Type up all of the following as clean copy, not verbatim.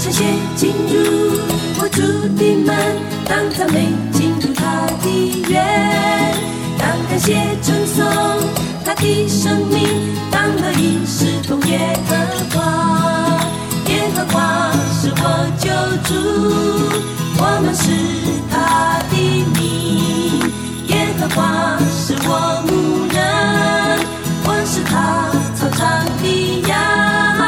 这些进入我主的门，当赞美进入他的园，当感谢称颂他的生命，当乐意侍奉耶和华。耶和华是我救主，我们是他的名。耶和华是我牧人，我是他草场的羊。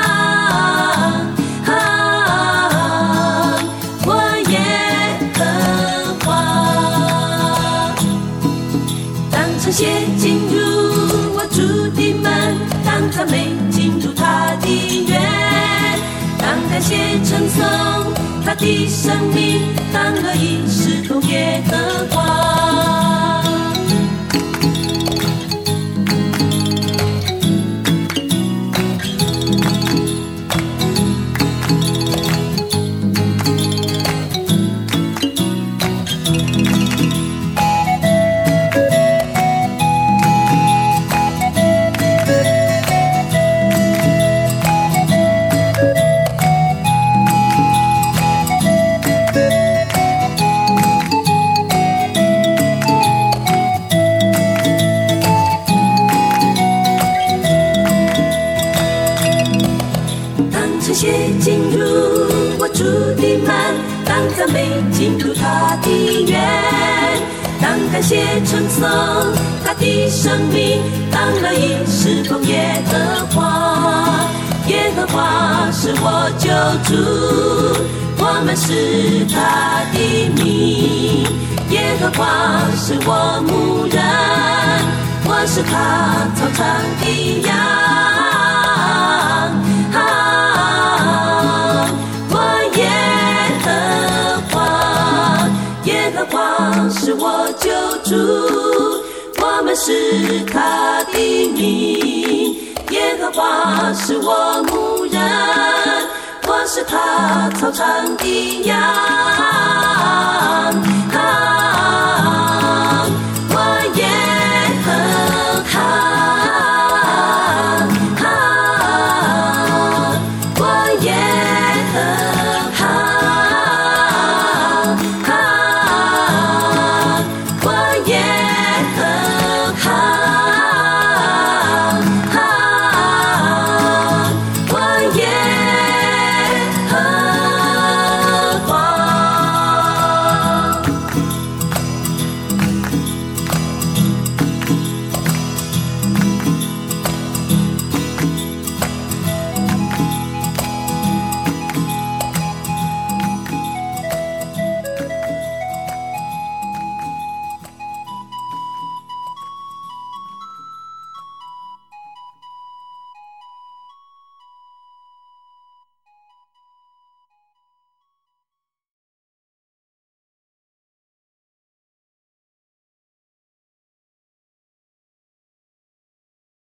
这些进入我主的门，当赞美进入他的园，当感谢称颂他的生命，当乐意侍奉耶和华。这些进入我主的门，当赞美进入他的园，当感谢称颂他的生命，当乐意侍奉耶和华。耶和华是我救主，我们是他的名。耶和华是我牧人，我是他草场的羊。耶和华是我救主，我们是他的名。耶和华是我牧人，我是他草场的羊。